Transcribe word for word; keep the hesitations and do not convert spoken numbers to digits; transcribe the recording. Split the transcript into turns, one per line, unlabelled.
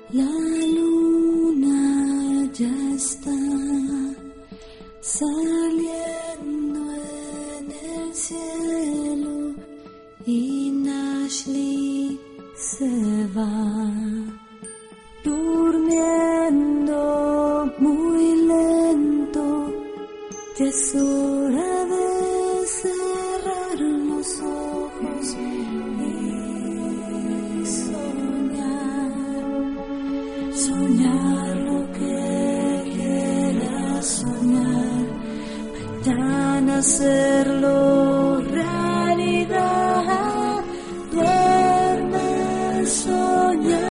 La luna ya está saliendo en el cielo y Nashli se va durmiendo muy lento. Ya es hora de cerrar los ojos y soñar, soñar lo que quieras soñar, mañana hacerlo.